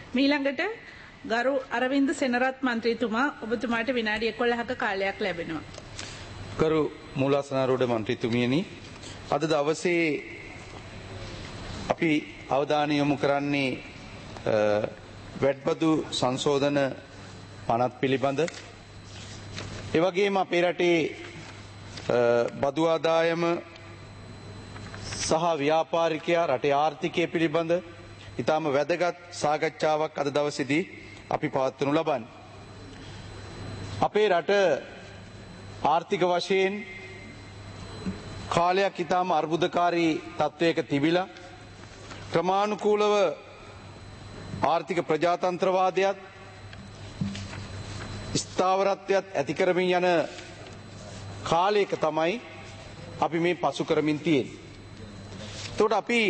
මීළඟට ගරු අරවින්ද සෙනරත් මන්ත්‍රීතුමා ඔබතුමාට විනාඩි 11ක කාලයක් ලැබෙනවා. ගරු මූලාසනාරූඪ මන්ත්‍රීතුමියනි, අද දවසේ අපි අවධානය යොමු කරන්නේ වැට්බදු සංශෝධන පනත් පිළිබඳ. ඒ වගේම අපේ රටේ බදු ආදායම සහ ව්‍යාපාරිකයා රටේ ආර්ථිකය පිළිබඳ ඉතාම වැදගත් සාකච්ඡාවක් අද දවසේදී අපි පවත්වනු ලබන්නේ. අපේ රට ආර්ථික වශයෙන් කාලයක් ඉතාම අර්බුදකාරී තත්වයක තිබිලා ක්‍රමානුකූලව ආර්ථික ප්‍රජාතන්ත්‍රවාදයත් ස්ථාවරත්වයත් ඇති කරමින් යන කාලයක තමයි අපි මේ පසු කරමින් තියෙන්නේ. එතකොට අපි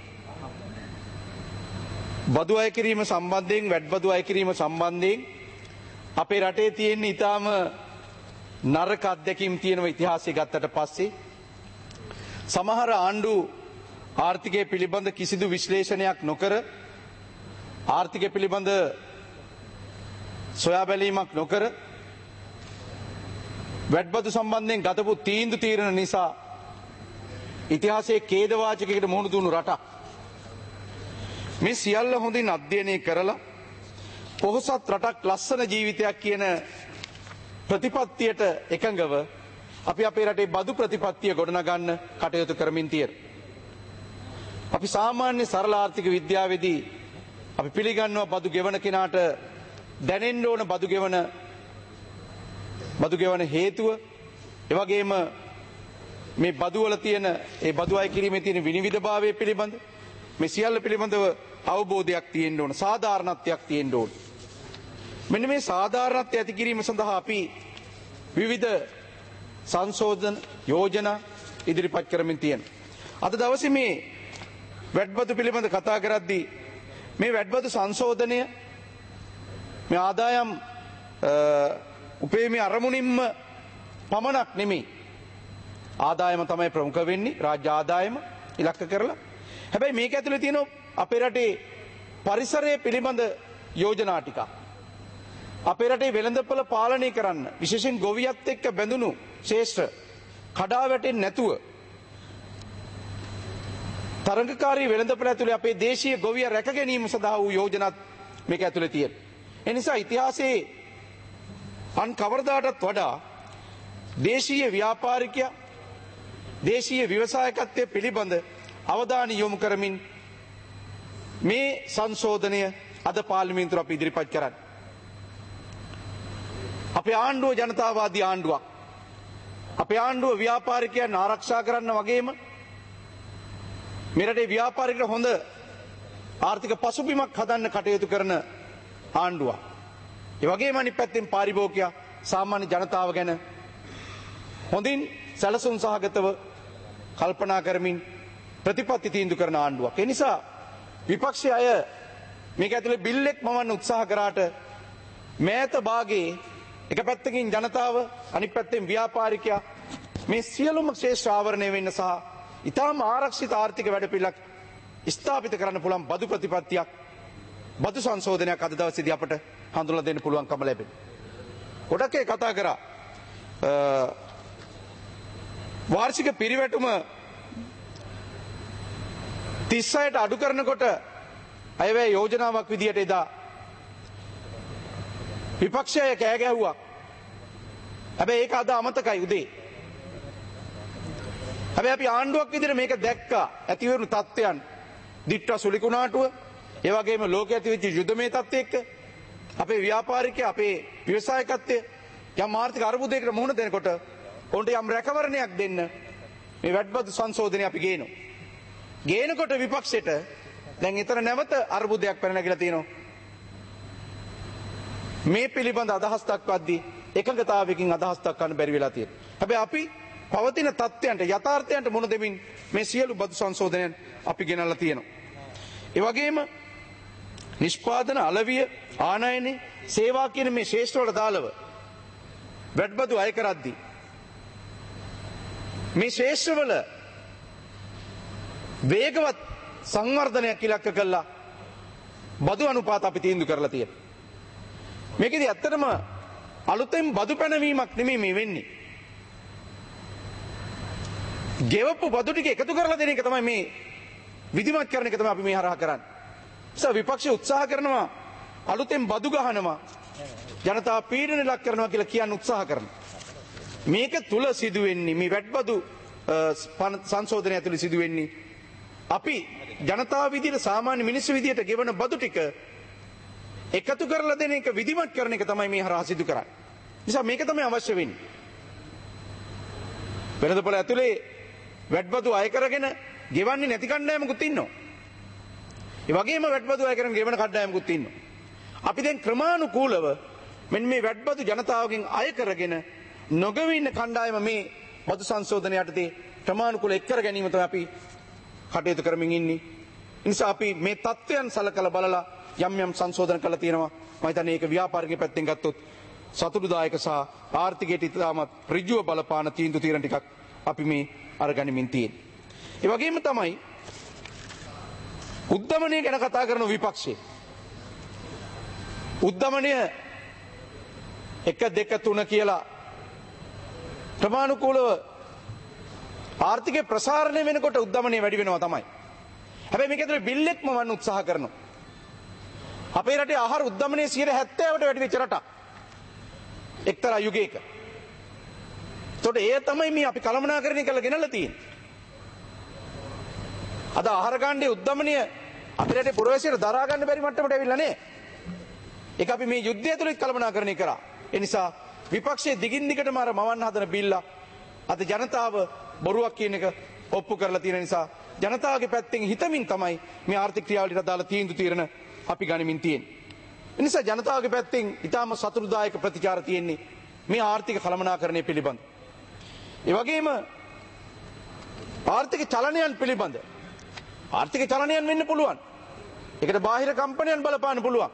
බදු අය කිරීම සම්බන්ධයෙන් වැට්බදු අය කිරීම සම්බන්ධයෙන් අපේ රටේ තියෙන ඊටාම නරක අත්දැකීම් තියෙන ඉතිහාසය ගත්තට පස්සේ සමහර ආණ්ඩු ආර්ථිකය පිළිබඳ කිසිදු විශ්ලේෂණයක් නොකර ආර්ථිකය පිළිබඳ සොයා බැලීමක් නොකර වැට්බදු සම්බන්ධයෙන් ගතපු තීරණ නිසා ඉතිහාසයේ ඛේදවාචකයකට මුහුණ දුණු රටක්. මේ සියල්ල හොඳින් අධ්‍යයනය කරලා පොහොසත් රටක් ලස්සන ජීවිතයක් කියන ප්‍රතිපත්තියට එකඟව අපි අපේ රටේ බදු ප්‍රතිපත්තිය ගොඩනගන්න කටයුතු කරමින් තියෙනවා. අපි සාමාන්‍ය සරල ආර්ථික විද්‍යාවේදී අපි පිළිගන්නවා බදු ගෙවන කෙනාට දැනෙන්න ඕන බදු ගෙවන හේතුව, ඒ වගේම මේ බදු වල තියෙන ඒ බදු අය කිරීමේ තියෙන විනිවිදභාවය පිළිබඳ මේ සියල්ල පිළිබඳව අවබෝධයක් තියෙන්න ඕන, සාධාරණත්වයක් තියෙන්න ඕන. මෙන්න මේ සාධාරණත්වය ඇති කිරීම සඳහා අපි විවිධ සංශෝධන යෝජනා ඉදිරිපත් කරමින් තියෙනවා. අද දවසේ මේ වැට්බදු පිළිබඳ කතා කරද්දී මේ වැට්බදු සංශෝධනය මේ ආදායම් උපයමේ අරමුණින්ම පමණක් නෙමෙයි. ආදායම තමයි ප්‍රමුඛ වෙන්නේ, රාජ්‍ය ආදායම ඉලක්ක කරලා. හැබැයි මේක ඇතුලේ තියෙන අපේ රටේ පරිසරය පිළිබඳ යෝජනා ටික. අපේ රටේ වෙළඳපොළ පාලනය කරන්න විශේෂයෙන් ගොවියත් එක්ක බැඳුණු ශේෂ්ත්‍ර කඩා වැටෙන්නේ නැතුව තරඟකාරී වෙළඳපොළ ඇතුලේ අපේ දේශීය ගොවිය රැක ගැනීම සඳහා වූ යෝජනාත් මේක ඇතුලේ තියෙනවා. ඒ නිසා ඉතිහාසයේ අන් කවරදාටත් වඩා දේශීය ව්‍යාපාරිකයා දේශීය ව්‍යවසායකත්වය පිළිබඳ අවධානය යොමු කරමින් මේ සංශෝධනය අද පාර්ලිමේන්තුව අපි ඉදිරිපත් කරන්නේ. අපේ ආණ්ඩුව ජනතාවාදී ආණ්ඩුවක්. අපේ ආණ්ඩුව ව්‍යාපාරිකයන් ආරක්ෂා කරන්න වගේම මේ රටේ ව්‍යාපාරිකයන්ට හොඳ ආර්ථික පසුබිමක් හදන්න කටයුතු කරන ආණ්ඩුවක්. ඒ වගේම අනිත් පැත්තෙන් පාරිභෝගිකයා සාමාන්‍ය ජනතාව ගැන හොඳින් සැලසුම් සහගතව කල්පනා කරමින් ප්‍රතිපත්ති තීන්දුව කරන ආණ්ඩුවක්. ඒ නිසා විපක්ෂයේ අය මේක ඇතුලේ බිල් එක් මවන්න උත්සාහ කරාට මෑත භාගයේ එක පැත්තකින් ජනතාව අනිත් පැත්තෙන් ව්‍යාපාරිකයා මේ සියලුම ශේෂ්ඨ ආවරණය වෙන්න සහ ඊටාම ආරක්ෂිත ආර්ථික වැඩපිළිවෙලක් ස්ථාපිත කරන්න පුළුවන් බදු ප්‍රතිපත්තියක් බදු සංශෝධනයක් අද දවසේදී අපට හඳුන්වලා දෙන්න පුළුවන්කම ලැබෙනවා. ගොඩක් අය කතා කරා වාර්ෂික පිරිවැටුම 36ට අඩු කරනකොට අයවැය යෝජනාවක් විදියට එදා විපක්ෂය කෑ ගැහුවා. හැබැයි ඒක අද අමතකයි උදේ. හැබැයි අපි ආණ්ඩුවක් විදියට මේක දැක්කා. ඇතිවුණු තත්ත්වයන් දිට්ඨ සුලිකුණාටුව, ඒ වගේම ලෝකයේ ඇතිවෙච්ච යුද්ධමය තත්ත්වය එක්ක අපේ ව්‍යාපාරිකය අපේ ව්‍යවසායකත්වය යම් ආර්ථික අර්බුදයකට මුහුණ දෙනකොට ඔවුන්ට යම් රැකවරණයක් දෙන්න මේ වැට්බදු සංශෝධනය අපි ගේනවා. ගේනකොට විපක්ෂයට දැන් ඊතර නැවත අර්බුදයක් පැන නැගිලා තියෙනවා. මේ පිළිබඳ අදහස් දක්වද්දී එකඟතාවයකින් අදහස් දක්වන්න බැරි වෙලා තියෙනවා. හැබැයි අපි පවතින තත්ත්වයන්ට යථාර්ථයන්ට මුහුණ දෙමින් මේ සියලු බදු සංශෝධනයන් අපි ගෙනල්ලා තියෙනවා. ඒ වගේම නිෂ්පාදන අලවිය ආනයනයේ සේවා කියන මේ ශේෂ්ත්‍ර වල දාලව වැට්බදු අය කරද්දී මේ ශේෂ්ත්‍රවල වේගවත් සංවර්ධනයක් ඉලක්ක කළා බදු අනුපාත අපි තීන්දුව කරලා තියෙනවා. මේකෙදි ඇත්තටම අලුතෙන් බදු පැනවීමක් නෙමෙයි මේ වෙන්නේ. ගෙවපු බදු ටික එකතු කරලා දෙන එක තමයි මේ විධිමත් කරන එක තමයි අපි මේ හරහා කරන්නේ. නිසා විපක්ෂය උත්සාහ කරනවා අලුතෙන් බදු ගහනවා ජනතාව පීඩන ලක් කරනවා කියලා කියන්න උත්සාහ කරනවා. මේක තුල සිදුවෙන්නේ මේ වැට්බදු සංශෝධනය ඇතුළේ සිදුවෙන්නේ අපි ජනතාව විදියට සාමාන්‍ය මිනිස්සු විදියට ගෙවන බදු ටික එකතු කරලා දෙන එක විධිමත් කරන එක තමයි මේ හරහා සිදු කරන්නේ. නිසා මේක තමයි අවශ්‍ය වෙන්නේ. වෙළඳපොළ ඇතුලේ වැට්බදු අය කරගෙන ගෙවන්නේ නැති කණ්ඩායමකුත් ඉන්නවා. ඒ වගේම වැට්බදු අය කරගෙන ගෙවන කණ්ඩායමකුත් ඉන්නවා. අපි දැන් ක්‍රමානුකූලව මෙන්න මේ වැට්බදු ජනතාවගෙන් අය කරගෙන නොගෙවි ඉන්න කණ්ඩායම මේ බදු සංශෝධනය යටතේ ක්‍රමානුකූල එක් කර ගැනීම තමයි අපි කටයුතු කරමින් ඉන්නේ. ඒ නිසා අපි මේ තත්ත්වයන් සලකලා බලලා යම් යම් සංශෝධන කළා තියෙනවා. මම හිතන්නේ ඒක ව්‍යාපාරික පැත්තෙන් ගත්තොත් සතුටුදායක සහ ආර්ථිකයට ඉතාමත් ඍජුව බලපාන තීන්දුව తీරන ටිකක් අපි මේ අරගනිමින් තියෙන්නේ. ඒ වගේම තමයි උද්ධමනය ගැන කතා කරන විපක්ෂය. උද්ධමනය 1 2 3 කියලා ක්‍රමානුකූලව ආර්ථිකය ප්‍රසාරණය වෙනකොට උද්ධමනය වැඩි වෙනවා තමයි. හැබැයි මේක ඇතුලේ බිල් එකම වන්න උත්සාහ කරනවා. අපේ රටේ ආහාර උද්ධමනය 70%ට වැඩි වෙච්ච රටක්. එක්තරා යුගයක. ඒතකොට ඒ තමයි මේ අපි කළමනාකරණය කරලා ගෙනල්ලා තියෙන්නේ. අද ආහාර කාණ්ඩයේ උද්ධමනය අපේ රටේ පුරවැසියර දරා ගන්න බැරි මට්ටමට ඇවිල්ලා නේ. ඒක අපි මේ යුද්ධය තුළ කළමනාකරණය කරා. ඒ නිසා විපක්ෂයේ දිගින් දිගටම අර මවන්න හදන බිල්ල අද ජනතාව බොරුවක් කියන එක ඔප්පු කරලා තියෙන නිසා ජනතාවගේ පැත්තෙන් හිතමින් තමයි මේ ආර්ථික ක්‍රියාවලියට අදාළ තීන්දුව తీරන අපි ගනිමින් තියෙන්නේ. ඒ නිසා ජනතාවගේ පැත්තෙන් ඊටාම සතුටුදායක ප්‍රතිචාර තියෙන්නේ මේ ආර්ථික කළමනාකරණය පිළිබඳ. ඒ වගේම ආර්ථික චලනයන් පිළිබඳ ආර්ථික චලනයන් වෙන්න පුළුවන්. ඒකට බාහිර කම්පනයන් බලපාන්න පුළුවන්.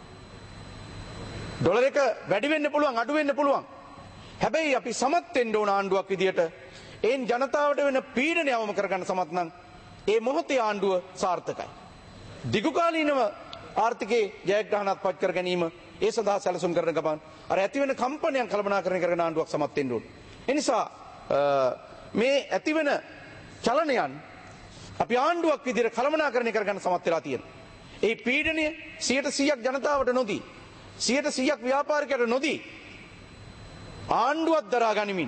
ඩොලර් එක වැඩි වෙන්න පුළුවන් අඩු වෙන්න පුළුවන්. හැබැයි අපි සමත් වෙන්න ඕන ආණ්ඩුවක් විදියට ඒන් ජනතාවට වෙන පීඩනය අවම කරගන්න සමත් නම් ඒ මොහොතේ ආණ්ඩුව සාර්ථකයි. දිගුකාලීනව ආර්ථිකයේ ජයග්‍රහණත් පත් කර ගැනීම ඒ සඳහා සැලසුම් කරන ගමන් අර ඇති වෙන කම්පනයන් කළමනාකරණය කරන ආණ්ඩුවක් සමත් වෙන්න ඕන. ඒ නිසා මේ ඇති වෙන චලනයන් අපි ආණ්ඩුවක් විදියට කළමනාකරණය කරගන්න සමත් වෙලා තියෙනවා. ඒ පීඩනය 100% ජනතාවට නොදී 100% ව්‍යාපාරිකයට නොදී ආණ්ඩුවක් දරා ගනිමින්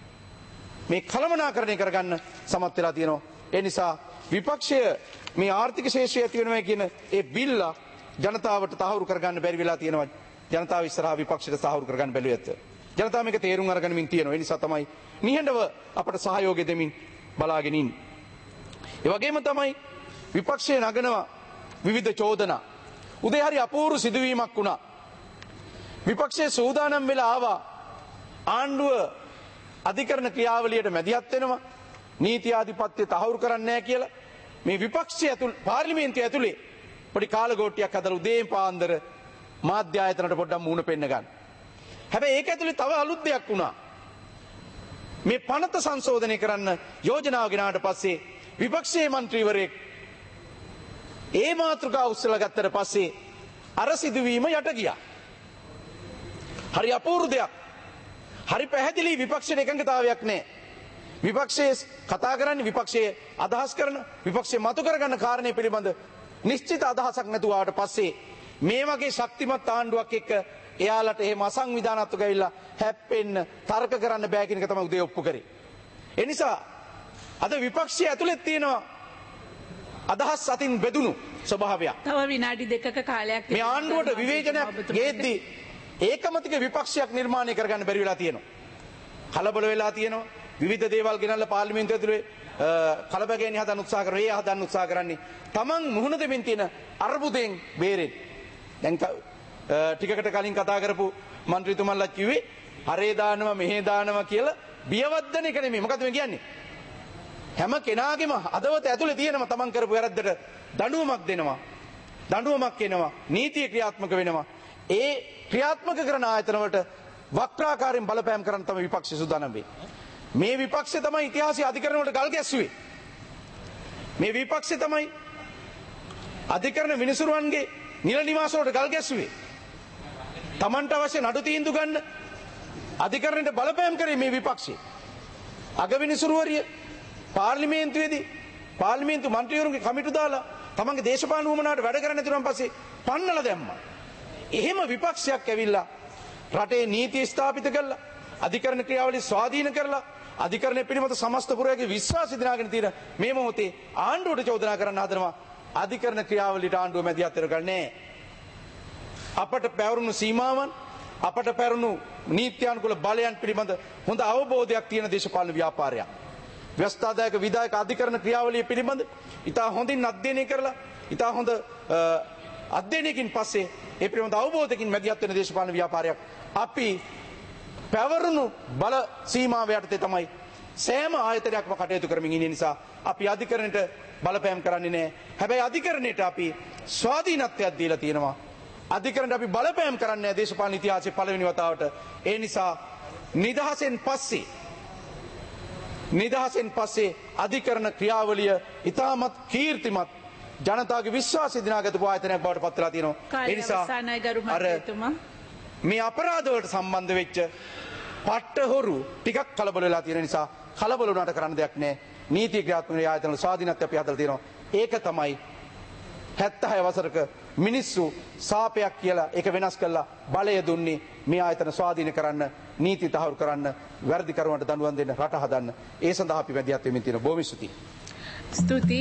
මේ කළමනාකරණය කරගන්න සමත් වෙලා තියෙනවා. ඒ නිසා විපක්ෂය මේ ආර්ථික ශේෂ්ත්‍රය ඇති වෙනවා කියන ඒ බිල්ල ජනතාවට තහවුරු කරගන්න බැරි වෙලා තියෙනවා. ජනතාව ඉස්සරහා විපක්ෂයට තහවුරු කරගන්න බැලුවේ ඇත්ත. ජනතාව මේක තේරුම් අරගෙනමින් තියෙනවා. ඒ නිසා තමයි නිහඬව අපට සහයෝගය දෙමින් බලාගෙන ඉන්නේ. ඒ වගේම තමයි විපක්ෂය නගනවා විවිධ චෝදනා. උදේ හරි අපූර්ව සිදුවීමක් වුණා. විපක්ෂයේ සූදානම් වෙලා ආවා ආණ්ඩුව අධිකරණ ක්‍රියාවලියට මැදිහත් වෙනවා නීති ආධිපත්‍ය තහවුරු කරන්නේ නැහැ කියලා මේ විපක්ෂය ඇතුළේ පාර්ලිමේන්තුව ඇතුලේ පොඩි කාලගෝට්ටියක් හදලා උදේන් පාන්දර මාධ්‍ය ආයතනට පොඩ්ඩක් මූණ පෙන්න ගන්න. හැබැයි ඒක ඇතුලේ තව අලුත් දෙයක් වුණා. මේ පනත සංශෝධනය කරන්න යෝජනාව ගෙනාවට පස්සේ විපක්ෂයේ മന്ത്രിවරයෙක් ඒ මාතෘකාව උස්සලා ගත්තට පස්සේ අර සිදුවීම යට ගියා. හරි අපූර්ව දෙයක්. හරි පැහැදිලි විපක්ෂයේ එකඟතාවයක් නැහැ. විපක්ෂයේ කතා කරන්නේ විපක්ෂයේ අදහස් කරන විපක්ෂයේ මතු කරගන්න කාරණේ පිළිබඳ නිශ්චිත අදහසක් නැතුව ආවට පස්සේ මේ වගේ ශක්තිමත් ආණ්ඩුවක් එක්ක එයාලට එහෙම අසංවිධානාත්මක ඇවිල්ලා හැප්පෙන්න තර්ක කරන්න බෑ කියන එක තමයි උදේ ඔප්පු කරේ. ඒ නිසා අද විපක්ෂය ඇතුලේ තියෙනවා අදහස් අතින් බෙදුණු ස්වභාවයක්. තව විනාඩි 2ක කාලයක් මේ ආණ්ඩුවට විවේචනයක් ගේද්දී ඒකමතික විපක්ෂයක් නිර්මාණය කරගන්න බැරි වෙලා තියෙනවා. කලබල වෙලා තියෙනවා. විවිධ දේවල් ගෙනල්ලා පාර්ලිමේන්තුව ඇතුලේ කලබගෑනි හදන්න උත්සාහ කරනවා. ඒ හදන්න උත්සාහ කරන්නේ තමන් මුහුණ දෙමින් තියෙන අර්බුදයෙන් බේරෙන්න. දැන් ටිකකට කලින් කතා කරපු മന്ത്രിතුමන්ලා කිව්වේ හරේ දානවා මෙහෙ දානවා කියලා බියවද්දන එක නෙමෙයි. මොකද මේ කියන්නේ? හැම කෙනාගේම හදවත ඇතුලේ තියෙනවා තමන් කරපු වැරද්දට දඬුවමක් දෙනවා. දඬුවමක් එනවා. නීතිය ක්‍රියාත්මක වෙනවා. ඒ ක්‍රියාත්මක කරන ආයතන වලට වක්‍රාකාරයෙන් බලපෑම් කරන්න තමයි විපක්ෂය සූදානම් වෙන්නේ. මේ විපක්ෂය තමයි ඉතිහාසයේ අධිකරණ වලට ගල් ගැස්සුවේ. මේ විපක්ෂය තමයි අධිකරණ විනිසුරුවන්ගේ නිල නිවාස වලට ගල් ගැස්සුවේ. Tamanට අවශ්‍ය නඩු තීන්දුව ගන්න අධිකරණයට බලපෑම් කරේ මේ විපක්ෂය. අගවිනිසුරුවරිය පාර්ලිමේන්තුවේදී පාර්ලිමේන්තු මන්ත්‍රීවරුන්ගේ කමිටු දාලා තමන්ගේ දේශපාලන උවමනාවට වැඩ කරන්න නැතුනන් පස්සේ පන්නලා දැම්මා. එහෙම විපක්ෂයක් ඇවිල්ලා රටේ නීතිය ස්ථාපිත කරලා අධිකරණ ක්‍රියාවලිය ස්වාධීන කරලා අධිකරණය පිළිබඳ සමස්ත පුරවැසිගේ විශ්වාසය දිනාගෙන තියෙන මේ මොහොතේ ආණ්ඩුවට චෝදනා කරන්න හදනවා අධිකරණ ක්‍රියාවලියට ආණ්ඩුව මැදිහත් වෙරගන්නේ. අපට පැවරුණු සීමාවන් අපට පැවරුණු නීත්‍යානුකූල බලයන් පිළිබඳ හොඳ අවබෝධයක් තියෙන දේශපාලන ව්‍යාපාරයක්. ව්‍යවස්ථාදායක විධායක අධිකරණ ක්‍රියාවලිය පිළිබඳ ඉතා හොඳින් අධ්‍යයනය කරලා ඉතා හොඳ අධ්‍යයනයකින් පස්සේ ඒ පිළිබඳ අවබෝධයකින් මැදිහත් වෙන දේශපාලන ව්‍යාපාරයක් අපි පැවරුණු බල සීමාව යටතේ තමයි සෑම ආයතනයක්ම කටයුතු කරමින් ඉන්න නිසා අපි අධිකරණයට බලපෑම් කරන්නේ නැහැ. හැබැයි අධිකරණයට අපි ස්වාධීනත්වයක් දීලා තියෙනවා. අධිකරණයට අපි බලපෑම් කරන්නේ නැහැ දේශපාලන ඉතිහාසයේ පළවෙනි වතාවට. ඒ නිසා නිදහසෙන් පස්සේ අධිකරණ ක්‍රියාවලිය ඉතාමත් කීර්තිමත් ජනතාවගේ විශ්වාසය දිනාගත්තු ආයතනයක් බවට පත් වෙලා තියෙනවා. ඒ නිසා මේ අපරාධ වලට සම්බන්ධ වෙච්ච පට්ටහොරු ටිකක් කලබල වෙලා තියෙන නිසා කලබල වුණාට කරන්න දෙයක් නැහැ. නීති ක්‍රියාත්මක ආයතන ස්වාධීනත්වය අපි හදලා තියෙනවා. ඒක තමයි 76 වසරක මිනිස්සු සාපයක් කියලා ඒක වෙනස් කළා බලය දුන්නේ මේ ආයතන ස්වාධීන කරන්න, නීති තහවුරු කරන්න, වැරදි කරුවන්ට දඬුවම් දෙන්න, රට හදන්න. ඒ සඳහා අපි මැදිහත් වෙමින් තියෙන බොහොම ස්තුතියි.